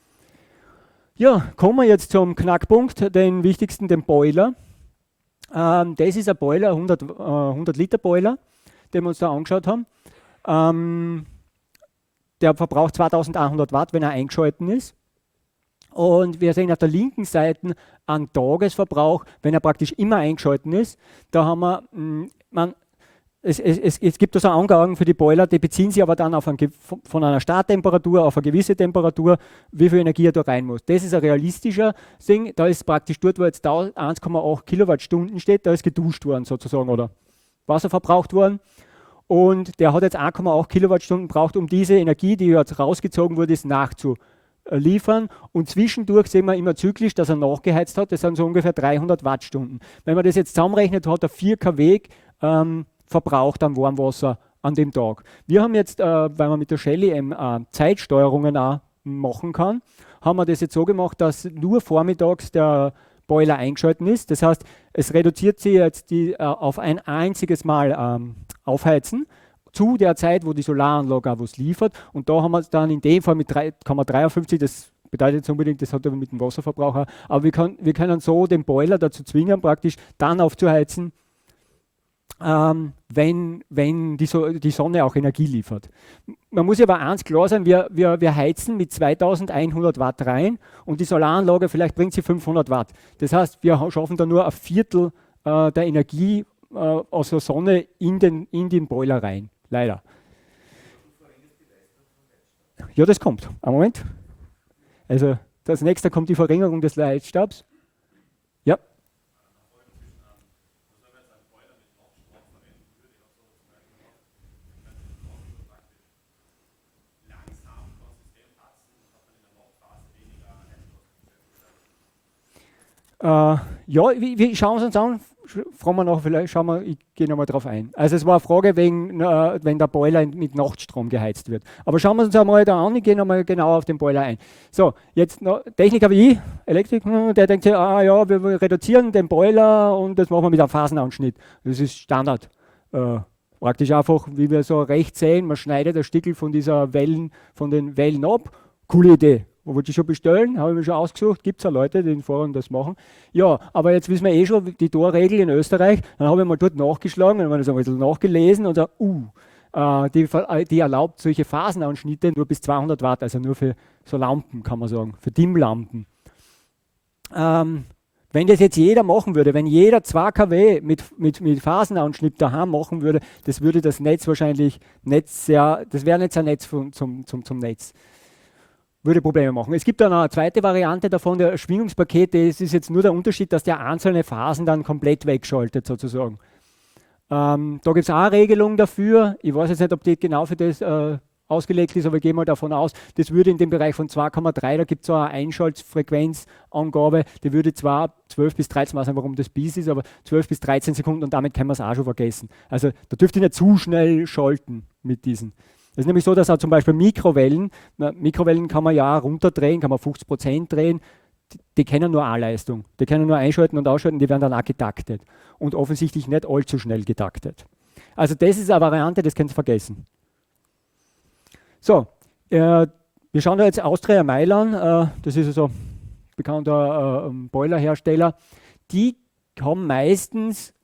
Ja, kommen wir jetzt zum Knackpunkt, den wichtigsten, den Boiler. Das ist ein Boiler, 100 Liter Boiler, den wir uns da angeschaut haben. Der verbraucht 2100 Watt, wenn er eingeschalten ist. Und wir sehen auf der linken Seite einen Tagesverbrauch, wenn er praktisch immer eingeschalten ist. Da haben wir, es gibt also Angaben für die Boiler, die beziehen sich aber dann auf von einer Starttemperatur auf eine gewisse Temperatur, wie viel Energie er da rein muss. Das ist ein realistischer Ding. Da ist praktisch dort, wo jetzt 1,8 Kilowattstunden steht, da ist geduscht worden sozusagen oder Wasser verbraucht worden. Und der hat jetzt 1,8 Kilowattstunden gebraucht, um diese Energie, die jetzt rausgezogen wurde, nachzuliefern. Und zwischendurch sehen wir immer zyklisch, dass er nachgeheizt hat. Das sind so ungefähr 300 Wattstunden. Wenn man das jetzt zusammenrechnet, hat er 4 kW verbraucht an Warmwasser an dem Tag. Wir haben jetzt, weil man mit der Shelly Zeitsteuerungen auch machen kann, haben wir das jetzt so gemacht, dass nur vormittags der Boiler eingeschalten ist. Das heißt, es reduziert sich jetzt auf ein einziges Mal aufheizen zu der Zeit, wo die Solaranlage auch was liefert. Und da haben wir es dann in dem Fall mit 3,53, das bedeutet jetzt unbedingt, das hat aber mit dem Wasserverbrauch auch, aber wir können so den Boiler dazu zwingen, praktisch dann aufzuheizen, wenn die Sonne auch Energie liefert. Man muss aber eins klar sein, wir heizen mit 2100 Watt rein und die Solaranlage, vielleicht bringt sie 500 Watt. Das heißt, wir schaffen da nur ein Viertel der Energie aus der Sonne in den Boiler rein. Leider. Ja, das kommt. Einen Moment. Also, das nächste kommt die Verringerung des Leitstabs. Ja. Ja, wir schauen es uns an, fragen wir nach, vielleicht schauen wir, ich gehe nochmal drauf ein. Also es war eine Frage wegen, wenn der Boiler mit Nachtstrom geheizt wird. Aber schauen wir uns einmal da an, ich gehe nochmal genau auf den Boiler ein. So, jetzt Techniker wie ich, Elektriker, der denkt sich, ja, wir reduzieren den Boiler und das machen wir mit einem Phasenanschnitt. Das ist Standard. Praktisch einfach, wie wir so rechts sehen, man schneidet ein Stückel von den Wellen ab. Coole Idee. Wo wollte ich schon bestellen? Habe ich mir schon ausgesucht. Gibt es ja Leute, die in Foren das machen. Ja, aber jetzt wissen wir eh schon die Torregel in Österreich. Dann habe ich mal dort nachgeschlagen, dann habe ich so ein bisschen nachgelesen und die erlaubt solche Phasenanschnitte nur bis 200 Watt, also nur für so Lampen, kann man sagen, für Dimmlampen. Wenn das jetzt jeder machen würde, wenn jeder 2 kW mit Phasenanschnitt daheim machen würde, das würde das Netz wahrscheinlich das wäre nicht so ein Netz zum Netz. Würde Probleme machen. Es gibt dann eine zweite Variante davon, der Schwingungspaket, das ist jetzt nur der Unterschied, dass der einzelne Phasen dann komplett wegschaltet sozusagen. Da gibt es auch eine Regelung dafür. Ich weiß jetzt nicht, ob die genau für das ausgelegt ist, aber ich gehe mal davon aus, das würde in dem Bereich von 2,3, da gibt es so eine Einschaltfrequenzangabe, die würde zwar 12 bis 13, weiß nicht, warum das bis ist, aber 12 bis 13 Sekunden und damit kann man es auch schon vergessen. Also da dürft ihr nicht zu schnell schalten mit diesen. Es ist nämlich so, dass auch zum Beispiel Mikrowellen kann man ja runterdrehen, kann man 50% drehen, die kennen nur A-Leistung. Die können nur einschalten und ausschalten, die werden dann auch getaktet. Und offensichtlich nicht allzu schnell getaktet. Also das ist eine Variante, das könnt ihr vergessen. So, wir schauen da jetzt Austria Meil an, das ist also ein bekannter Boilerhersteller. Die haben meistens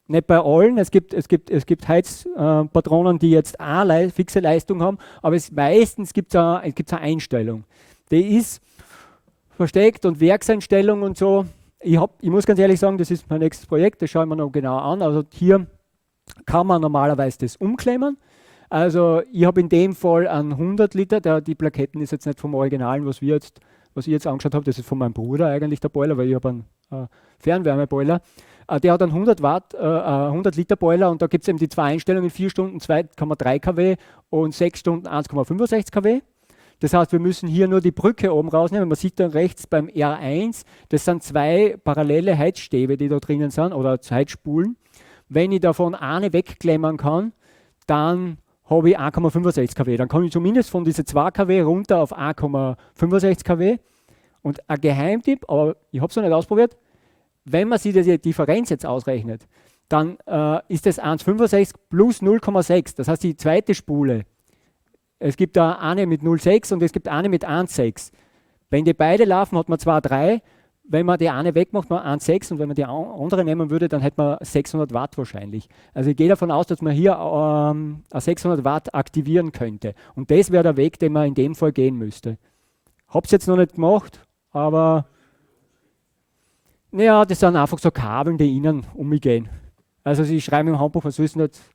nicht bei allen, es gibt Heizpatronen, die jetzt auch fixe Leistung haben, aber meistens gibt es eine Einstellung. Die ist versteckt und Werkseinstellung und so. Ich muss ganz ehrlich sagen, das ist mein nächstes Projekt, das schauen wir noch genau an. Also hier kann man normalerweise das umklemmen. Also ich habe in dem Fall einen 100 Liter, die Plaketten ist jetzt nicht vom Originalen, was ich jetzt angeschaut habe, das ist von meinem Bruder eigentlich der Boiler, weil ich habe einen Fernwärmeboiler. Der hat einen 100 Liter Boiler und da gibt es eben die zwei Einstellungen, 4 Stunden 2,3 kW und 6 Stunden 1,65 kW. Das heißt, wir müssen hier nur die Brücke oben rausnehmen. Man sieht da rechts beim R1, das sind zwei parallele Heizstäbe, die da drinnen sind, oder Heizspulen. Wenn ich davon eine wegklemmen kann, dann habe ich 1,65 kW. Dann komme ich zumindest von diesen 2 kW runter auf 1,65 kW. Und ein Geheimtipp, aber ich habe es noch nicht ausprobiert, wenn man sich die Differenz jetzt ausrechnet, dann ist das 1,65 plus 0,6. Das heißt, die zweite Spule, es gibt da eine mit 0,6 und es gibt eine mit 1,6. Wenn die beide laufen, hat man zwar 3. Wenn man die eine wegmacht, man 1,6 und wenn man die andere nehmen würde, dann hätte man 600 Watt wahrscheinlich. Also ich gehe davon aus, dass man hier 600 Watt aktivieren könnte. Und das wäre der Weg, den man in dem Fall gehen müsste. Habe es jetzt noch nicht gemacht, aber naja, das sind einfach so Kabeln, die innen umgehen. Also sie schreiben im Handbuch, was soll es nicht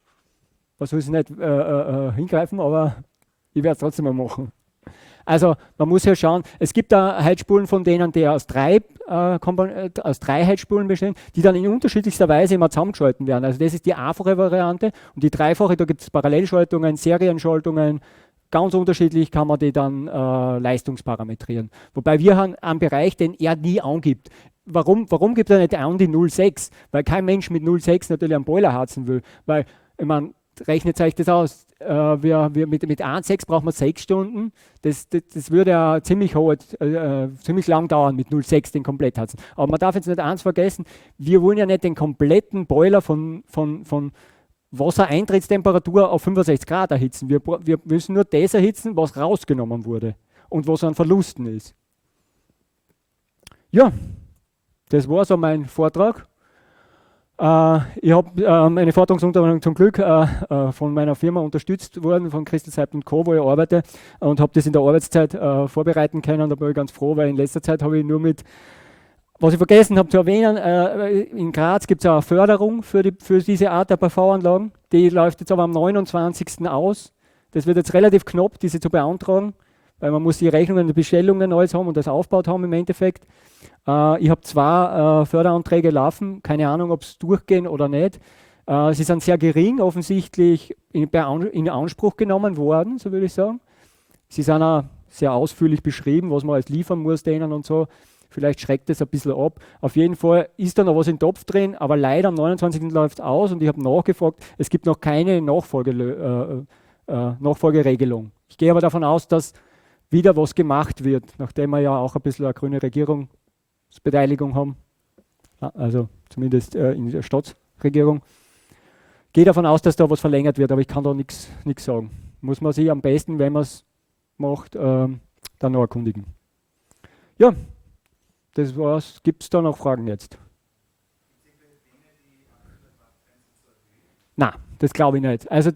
hingreifen, aber ich werde es trotzdem mal machen. Also man muss ja schauen, es gibt da Heizspulen von denen, die aus drei Heizspulen bestehen, die dann in unterschiedlichster Weise immer zusammengeschalten werden. Also das ist die einfache Variante und die dreifache, da gibt es Parallelschaltungen, Serienschaltungen, ganz unterschiedlich kann man die dann leistungsparametrieren. Wobei wir haben einen Bereich, den er nie angibt. Warum gibt er nicht an die 0,6? Weil kein Mensch mit 0,6 natürlich einen Boiler heizen will. Weil, ich meine, rechnet euch das aus. Mit 1,6 braucht man 6 Stunden. Das würde ja ziemlich lang dauern, mit 0,6 den komplett heizen. Aber man darf jetzt nicht eins vergessen, wir wollen ja nicht den kompletten Boiler von Wassereintrittstemperatur auf 65 Grad erhitzen. Wir müssen nur das erhitzen, was rausgenommen wurde und was an Verlusten ist. Ja, das war so mein Vortrag. Ich habe meine Forderungsunterlagen zum Glück von meiner Firma unterstützt worden, von Crystal Site & Co., wo ich arbeite, und habe das in der Arbeitszeit vorbereiten können. Da bin ich ganz froh, weil in letzter Zeit habe ich nur mit, was ich vergessen habe zu erwähnen, in Graz gibt es auch eine Förderung für diese Art der PV-Anlagen. Die läuft jetzt aber am 29. aus. Das wird jetzt relativ knapp, diese zu beantragen, weil man muss die Rechnungen, die Bestellungen alles haben und das aufgebaut haben im Endeffekt. Ich habe 2 Förderanträge laufen, keine Ahnung, ob es durchgehen oder nicht. Sie sind sehr gering, offensichtlich in Anspruch genommen worden, so würde ich sagen. Sie sind auch sehr ausführlich beschrieben, was man alles liefern muss denen und so. Vielleicht schreckt das ein bisschen ab. Auf jeden Fall ist da noch was im Topf drin, aber leider am 29. läuft es aus und ich habe nachgefragt, es gibt noch keine Nachfolgeregelung. Ich gehe aber davon aus, dass wieder was gemacht wird, nachdem wir ja auch ein bisschen eine grüne Regierungsbeteiligung haben, also zumindest in der Staatsregierung. Ich gehe davon aus, dass da was verlängert wird, aber ich kann da nichts sagen. Muss man sich am besten, wenn man es macht, dann noch erkundigen. Ja, das war's. Gibt es da noch Fragen jetzt? Nein, das glaube ich nicht. Also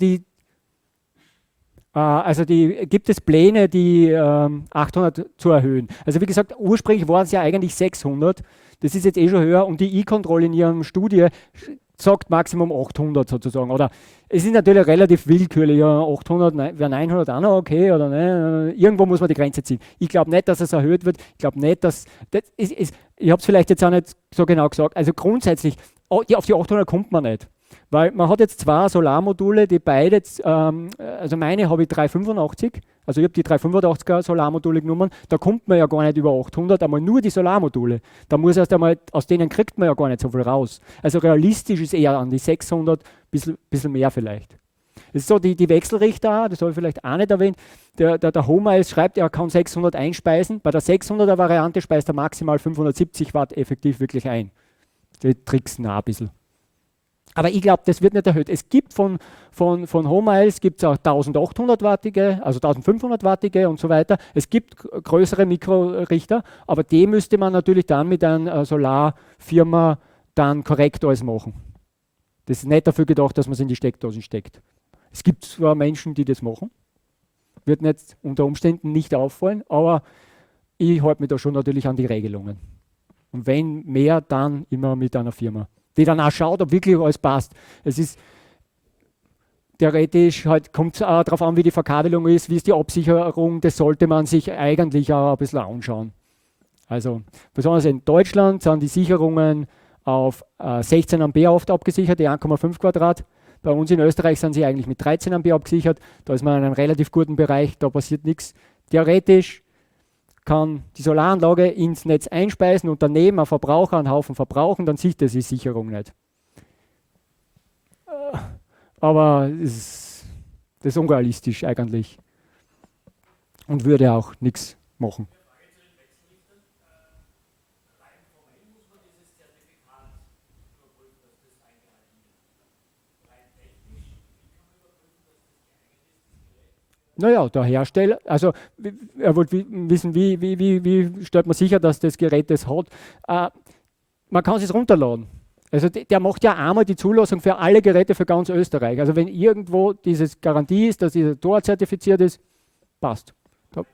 gibt es Pläne, die 800 zu erhöhen. Also wie gesagt, ursprünglich waren es ja eigentlich 600. Das ist jetzt eh schon höher und die E-Control in ihrem Studie sagt Maximum 800 sozusagen. Oder es ist natürlich relativ willkürlich. Ja, 800, wäre 900 auch noch okay oder ne? Irgendwo muss man die Grenze ziehen. Ich glaube nicht, dass es erhöht wird. Ich glaube nicht, dass... ich habe es vielleicht jetzt auch nicht so genau gesagt. Also grundsätzlich, auf die 800 kommt man nicht. Weil man hat jetzt 2 Solarmodule, die beide, also meine habe ich 385, also ich habe die 385er Solarmodule genommen, da kommt man ja gar nicht über 800, einmal nur die Solarmodule. Da muss erst einmal, aus denen kriegt man ja gar nicht so viel raus. Also realistisch ist eher an die 600, bisschen mehr vielleicht. Das ist so die Wechselrichter, das habe ich vielleicht auch nicht erwähnt. Der Homiles schreibt, er kann 600 einspeisen. Bei der 600er Variante speist er maximal 570 Watt effektiv wirklich ein. Die tricksen auch ein bisschen. Aber ich glaube, das wird nicht erhöht. Es gibt von Homiles gibt es auch 1800-wattige, also 1500-wattige und so weiter. Es gibt größere Mikrorichter, aber die müsste man natürlich dann mit einer Solarfirma dann korrekt alles machen. Das ist nicht dafür gedacht, dass man es in die Steckdosen steckt. Es gibt zwar Menschen, die das machen, wird nicht unter Umständen nicht auffallen, aber ich halte mich da schon natürlich an die Regelungen. Und wenn mehr, dann immer mit einer Firma, die dann auch schaut, ob wirklich alles passt. Es ist theoretisch, halt, kommt es auch darauf an, wie die Verkabelung ist, wie ist die Absicherung, das sollte man sich eigentlich auch ein bisschen anschauen. Also besonders in Deutschland sind die Sicherungen auf 16 Ampere oft abgesichert, die 1,5 Quadrat. Bei uns in Österreich sind sie eigentlich mit 13 Ampere abgesichert. Da ist man in einem relativ guten Bereich, da passiert nichts. Theoretisch kann die Solaranlage ins Netz einspeisen und daneben ein Verbraucher einen Haufen verbrauchen, dann sieht er die Sicherung nicht. Aber das ist unrealistisch eigentlich und würde auch nichts machen. Naja, der Hersteller, also er wollte wissen, wie stellt man sicher, dass das Gerät das hat. Man kann es runterladen. Also der macht ja einmal die Zulassung für alle Geräte für ganz Österreich. Also wenn irgendwo dieses Garantie ist, dass dieser Tor zertifiziert ist, passt. Da.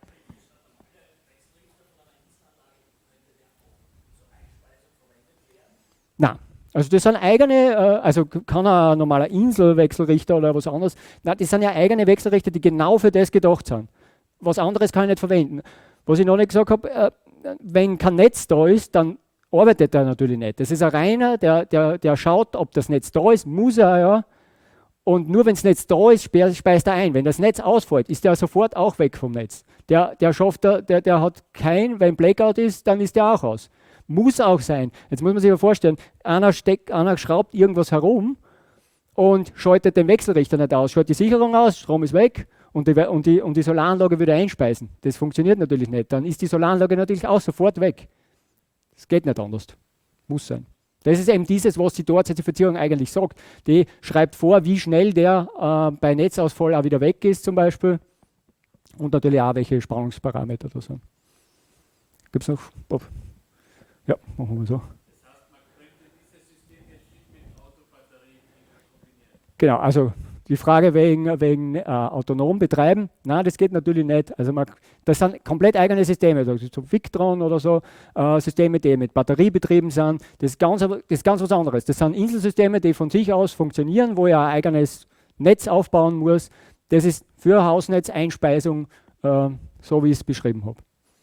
Nein. Also das sind eigene, also kann ein normaler Inselwechselrichter oder was anderes. Nein, das sind ja eigene Wechselrichter, die genau für das gedacht sind. Was anderes kann ich nicht verwenden. Was ich noch nicht gesagt habe, wenn kein Netz da ist, dann arbeitet er natürlich nicht. Das ist ein reiner, der schaut, ob das Netz da ist, muss er ja. Und nur wenn das Netz da ist, speist er ein. Wenn das Netz ausfällt, ist der sofort auch weg vom Netz. Der hat kein, wenn Blackout ist, dann ist der auch aus. Muss auch sein. Jetzt muss man sich mal vorstellen, einer schraubt irgendwas herum und schaltet den Wechselrichter nicht aus, schaltet die Sicherung aus, Strom ist weg und die Solaranlage würde einspeisen. Das funktioniert natürlich nicht. Dann ist die Solaranlage natürlich auch sofort weg. Das geht nicht anders. Muss sein. Das ist eben dieses, was die Tor-Zertifizierung eigentlich sagt. Die schreibt vor, wie schnell der bei Netzausfall auch wieder weg ist zum Beispiel und natürlich auch, welche Spannungsparameter da sind. Gibt es noch, Bob? Ja, machen wir so. Das heißt, man könnte dieses System jetzt nicht mit Autobatterie kombinieren. Genau, also die Frage wegen autonom betreiben, nein, das geht natürlich nicht. Also das sind komplett eigene Systeme, also so Victron oder so, Systeme, die mit Batterie betrieben sind. Das ist ganz was anderes. Das sind Inselsysteme, die von sich aus funktionieren, wo ich ein eigenes Netz aufbauen muss. Das ist für Hausnetzeinspeisung, so wie ich es beschrieben habe.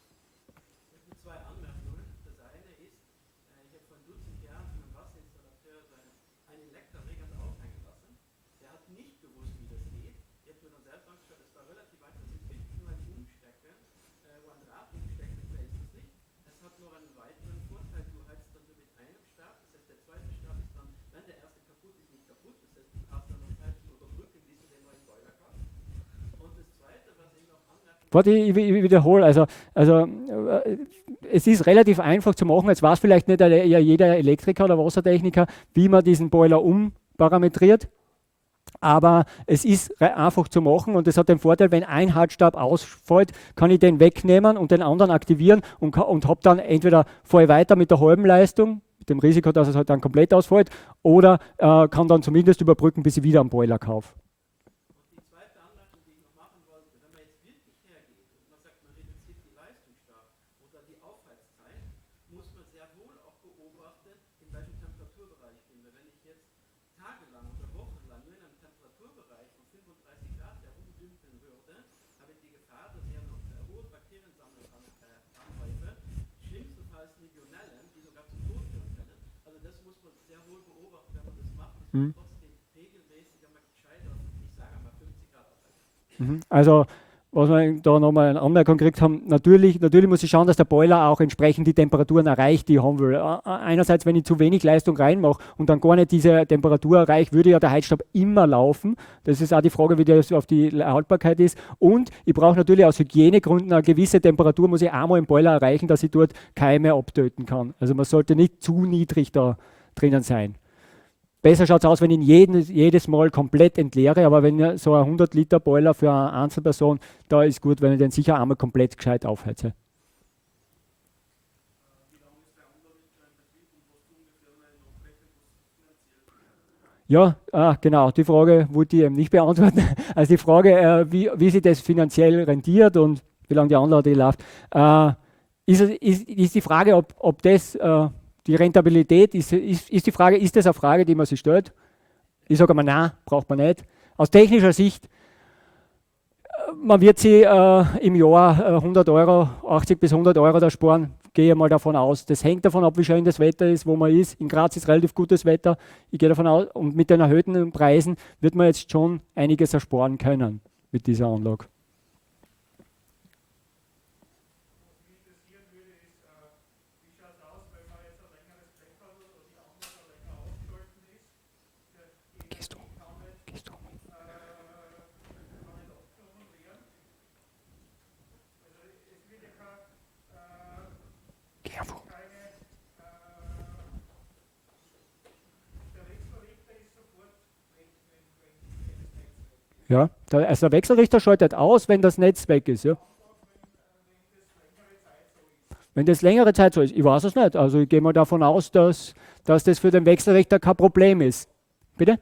Warte, ich wiederhole, also es ist relativ einfach zu machen, jetzt weiß vielleicht nicht jeder Elektriker oder Wassertechniker, wie man diesen Boiler umparametriert, aber es ist einfach zu machen und das hat den Vorteil, wenn ein Hartstab ausfällt, kann ich den wegnehmen und den anderen aktivieren und habe dann entweder voll weiter mit der halben Leistung, mit dem Risiko, dass es halt dann komplett ausfällt, oder kann dann zumindest überbrücken, bis ich wieder einen Boiler kaufe. Also, was wir da nochmal eine Anmerkung gekriegt haben, natürlich muss ich schauen, dass der Boiler auch entsprechend die Temperaturen erreicht, die ich haben will. Einerseits, wenn ich zu wenig Leistung reinmache und dann gar nicht diese Temperatur erreiche, würde ja der Heizstab immer laufen. Das ist auch die Frage, wie das auf die Haltbarkeit ist. Und ich brauche natürlich aus Hygienegründen eine gewisse Temperatur, muss ich einmal im Boiler erreichen, dass ich dort Keime abtöten kann. Also man sollte nicht zu niedrig da drinnen sein. Besser schaut es aus, wenn ich ihn jedes Mal komplett entleere, aber wenn ich so ein 100 Liter Boiler für eine Einzelperson, da ist gut, wenn ich den sicher einmal komplett gescheit aufheize. Ja, genau, die Frage wollte ich eben nicht beantworten. Also die Frage, wie sich das finanziell rentiert und wie lange die Anlage läuft, ist die Frage, ob das, die Rentabilität, ist die Frage, ist das eine Frage, die man sich stellt? Ich sage mal, nein, braucht man nicht. Aus technischer Sicht, man wird sie im Jahr 100 Euro, 80 bis 100 Euro da sparen, gehe mal davon aus. Das hängt davon ab, wie schön das Wetter ist, wo man ist. In Graz ist relativ gutes Wetter. Ich gehe davon aus, und mit den erhöhten Preisen wird man jetzt schon einiges ersparen können mit dieser Anlage. Gehst du? Gehst du? Geh einfach. Ja, also der Wechselrichter schaltet aus, wenn das Netz weg ist. Ja. Wenn das längere Zeit so ist, ich weiß es nicht. Also ich gehe mal davon aus, dass das für den Wechselrichter kein Problem ist. Bitte?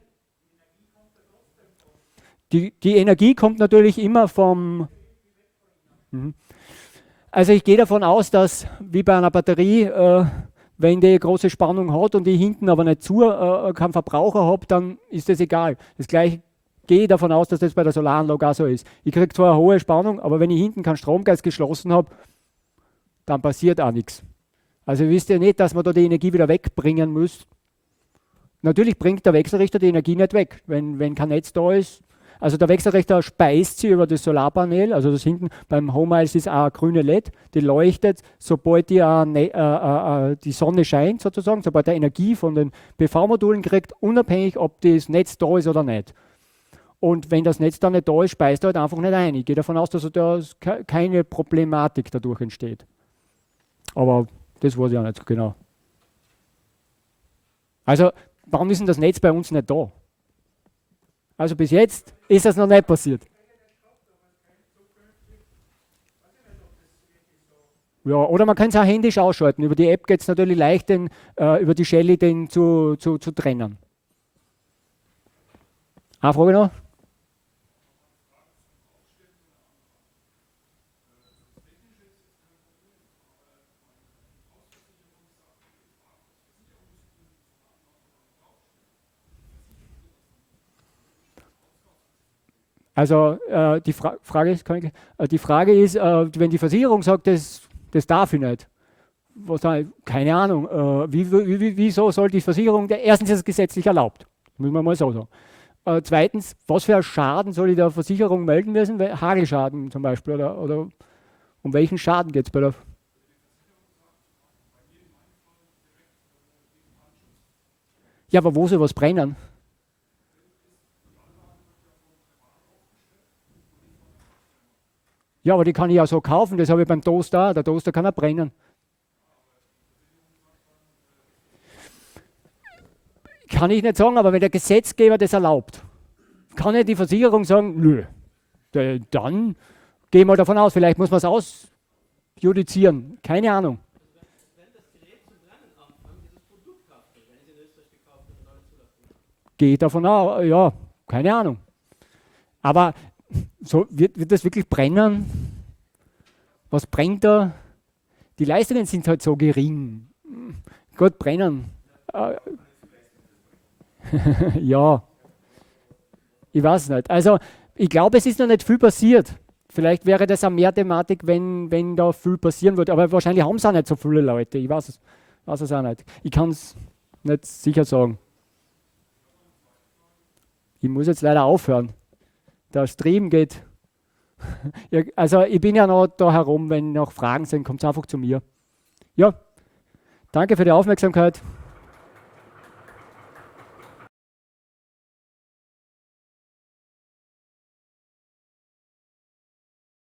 Die Energie kommt natürlich immer vom. Mhm. Also ich gehe davon aus, dass wie bei einer Batterie, wenn die große Spannung hat und ich hinten aber nicht keinen Verbraucher habe, dann ist das egal. Das gleiche gehe ich davon aus, dass das bei der Solaranlage auch so ist. Ich kriege zwar eine hohe Spannung, aber wenn ich hinten keinen Stromkreis geschlossen habe, dann passiert auch nichts. Also ihr wisst ja nicht, dass man da die Energie wieder wegbringen muss. Natürlich bringt der Wechselrichter die Energie nicht weg, wenn kein Netz da ist. Also der Wechselrichter speist sie über das Solarpanel, also das hinten beim HomeIce ist auch eine grüne LED, die leuchtet, sobald die Sonne scheint sozusagen, sobald er Energie von den PV-Modulen kriegt, unabhängig, ob das Netz da ist oder nicht. Und wenn das Netz dann nicht da ist, speist er halt einfach nicht ein. Ich gehe davon aus, dass da keine Problematik dadurch entsteht. Aber das weiß ich auch nicht so genau. Also, warum ist denn das Netz bei uns nicht da? Also bis jetzt ist das noch nicht passiert. Ja, oder man kann es auch händisch ausschalten. Über die App geht es natürlich leicht, über die Shelly den zu trennen. Eine Frage noch? Also die Frage ist, wenn die Versicherung sagt, das darf ich nicht. Keine Ahnung. Wieso soll die Versicherung, erstens ist es gesetzlich erlaubt, muss man mal so sagen. Zweitens, was für einen Schaden soll ich der Versicherung melden müssen? Hagelschaden zum Beispiel. Oder um welchen Schaden geht es bei der? Ja, aber wo soll was brennen? Ja, aber die kann ich ja so kaufen, das habe ich beim Toaster auch. Der Toaster kann auch brennen. Kann ich nicht sagen, aber wenn der Gesetzgeber das erlaubt, kann ja die Versicherung sagen, nö, dann gehen wir davon aus, vielleicht muss man es ausjudizieren, keine Ahnung. Gehe davon aus, ja, keine Ahnung. Aber so, wird das wirklich brennen? Was brennt da? Die Leistungen sind halt so gering. Gott, brennen. Ja, ich weiß nicht. Also, ich glaube, es ist noch nicht viel passiert. Vielleicht wäre das auch mehr Thematik, wenn da viel passieren würde. Aber wahrscheinlich haben es auch nicht so viele Leute. Ich weiß es auch nicht. Ich kann es nicht sicher sagen. Ich muss jetzt leider aufhören. Der Stream geht. Ja, also, ich bin ja noch da herum. Wenn noch Fragen sind, kommt einfach zu mir. Ja, danke für die Aufmerksamkeit.